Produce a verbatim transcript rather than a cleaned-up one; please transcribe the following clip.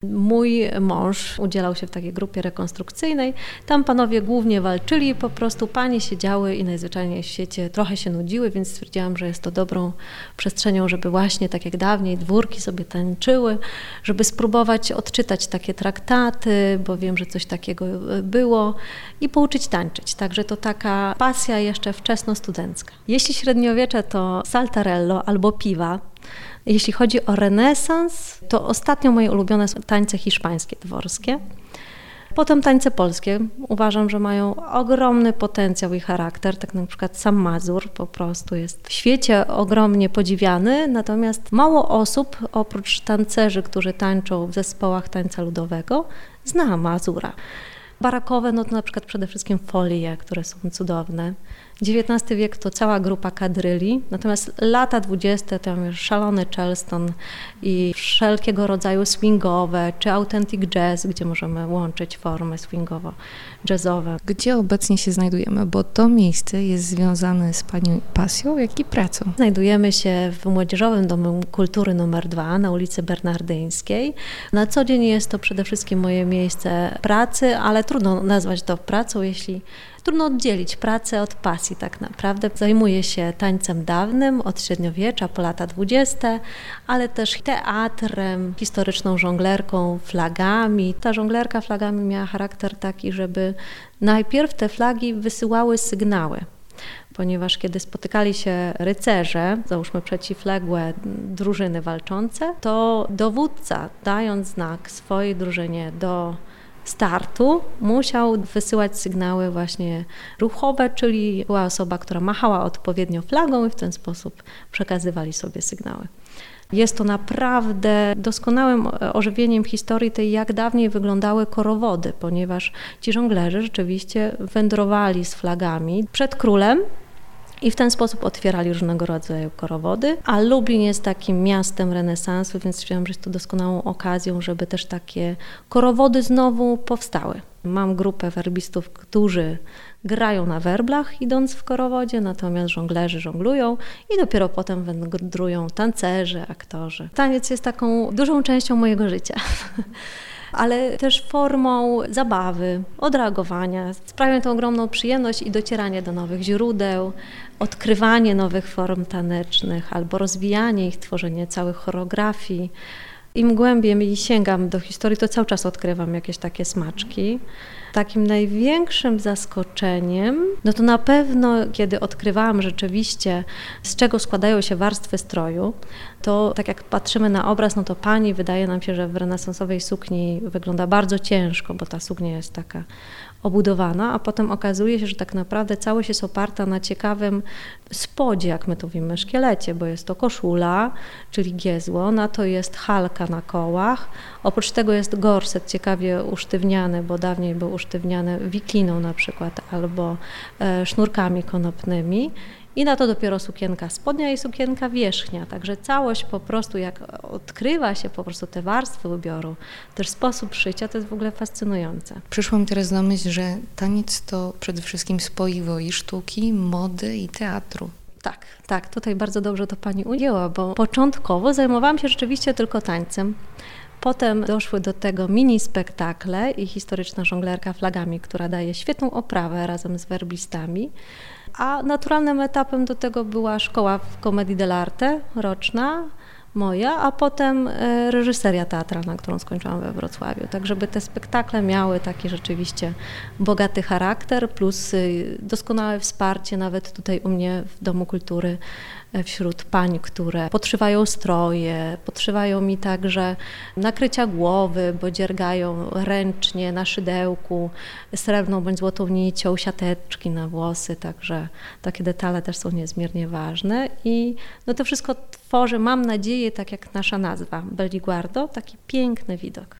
Mój mąż udzielał się w takiej grupie rekonstrukcyjnej. Tam panowie głównie walczyli, po prostu panie siedziały i najzwyczajniej w świecie trochę się nudziły, więc stwierdziłam, że jest to dobrą przestrzenią, żeby właśnie tak jak dawniej dwórki sobie tańczyły, żeby spróbować odczytać takie traktaty, bo wiem, że coś takiego było i pouczyć tańczyć. Także to taka pasja jeszcze wczesnostudencka. Jeśli średniowiecze to saltarello albo piwa. Jeśli chodzi o renesans, to ostatnio moje ulubione są tańce hiszpańskie, dworskie. Potem tańce polskie. Uważam, że mają ogromny potencjał i charakter. Tak na przykład sam Mazur po prostu jest w świecie ogromnie podziwiany, natomiast mało osób, oprócz tancerzy, którzy tańczą w zespołach tańca ludowego, zna Mazura. Barakowe, no to na przykład przede wszystkim folie, które są cudowne. dziewiętnasty wiek to cała grupa kadryli, natomiast lata dwudzieste tam już szalony Charleston i wszelkiego rodzaju swingowe czy authentic jazz, gdzie możemy łączyć formy swingowo-jazzowe. Gdzie obecnie się znajdujemy? Bo to miejsce jest związane z Pani pasją, jak i pracą. Znajdujemy się w Młodzieżowym Domu Kultury numer dwa na ulicy Bernardyńskiej. Na co dzień jest to przede wszystkim moje miejsce pracy, ale trudno nazwać to pracą, jeśli trudno oddzielić pracę od pasji tak naprawdę. Zajmuję się tańcem dawnym od średniowiecza po lata dwudzieste, ale też teatrem, historyczną żonglerką, flagami. Ta żonglerka flagami miała charakter taki, żeby najpierw te flagi wysyłały sygnały. Ponieważ kiedy spotykali się rycerze, załóżmy przeciwległe drużyny walczące, to dowódca, dając znak swojej drużynie do startu, musiał wysyłać sygnały właśnie ruchowe, czyli była osoba, która machała odpowiednio flagą i w ten sposób przekazywali sobie sygnały. Jest to naprawdę doskonałym ożywieniem historii tej, jak dawniej wyglądały korowody, ponieważ ci żonglerzy rzeczywiście wędrowali z flagami przed królem i w ten sposób otwierali różnego rodzaju korowody, a Lublin jest takim miastem renesansu, więc stwierdziłam, że jest to doskonałą okazją, żeby też takie korowody znowu powstały. Mam grupę werbistów, którzy grają na werblach, idąc w korowodzie, natomiast żonglerzy żonglują i dopiero potem wędrują tancerzy, aktorzy. Taniec jest taką dużą częścią mojego życia. Ale też formą zabawy, odreagowania. Sprawia mi to ogromną przyjemność i docieranie do nowych źródeł, odkrywanie nowych form tanecznych albo rozwijanie ich, tworzenie całych choreografii. Im głębiej sięgam do historii, to cały czas odkrywam jakieś takie smaczki. Takim największym zaskoczeniem, no to na pewno, kiedy odkrywałam rzeczywiście, z czego składają się warstwy stroju, to tak jak patrzymy na obraz, no to pani wydaje nam się, że w renesansowej sukni wygląda bardzo ciężko, bo ta suknia jest taka obudowana, a potem okazuje się, że tak naprawdę całość jest oparta na ciekawym spodzie, jak my tu mówimy, szkielecie, bo jest to koszula, czyli giezło, na to jest halka na kołach, oprócz tego jest gorset ciekawie usztywniany, bo dawniej był usztywniany wikliną na przykład albo e, sznurkami konopnymi. I na to dopiero sukienka spodnia i sukienka wierzchnia. Także całość po prostu, jak odkrywa się po prostu te warstwy ubioru, też sposób szycia, to jest w ogóle fascynujące. Przyszło mi teraz na myśl, że taniec to przede wszystkim spoiwo i sztuki, mody i teatru. Tak, tak, tutaj bardzo dobrze to pani ujęła, bo początkowo zajmowałam się rzeczywiście tylko tańcem. Potem doszły do tego mini spektakle i historyczna żonglerka flagami, która daje świetną oprawę razem z werbistami. A naturalnym etapem do tego była szkoła w Comedii dell'arte roczna moja, a potem reżyseria teatralna, którą skończyłam we Wrocławiu. Tak, żeby te spektakle miały taki rzeczywiście bogaty charakter, plus doskonałe wsparcie nawet tutaj u mnie w Domu Kultury wśród pań, które podszywają stroje, podszywają mi także nakrycia głowy, bo dziergają ręcznie na szydełku srebrną bądź złotą nicią, siateczki na włosy, także takie detale też są niezmiernie ważne i no to wszystko tworzy, mam nadzieję, tak jak nasza nazwa, Belliguardo, taki piękny widok.